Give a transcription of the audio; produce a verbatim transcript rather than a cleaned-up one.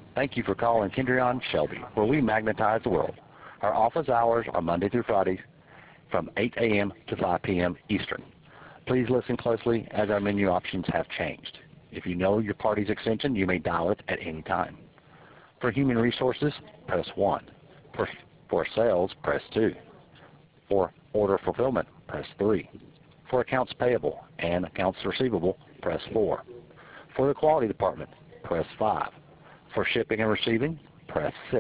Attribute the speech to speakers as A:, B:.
A: Thank you for calling Kendrion Shelby, where we magnetize the world. Our office hours are Monday through Friday from eight a m to five p m Eastern. Please listen closely as our menu options have changed. If you know your party's extension, you may dial it at any time. For human resources, press one. For, for sales, press two. For order fulfillment, press three. For accounts payable and accounts receivable, press four. For the quality department, press five. For shipping and receiving, press six.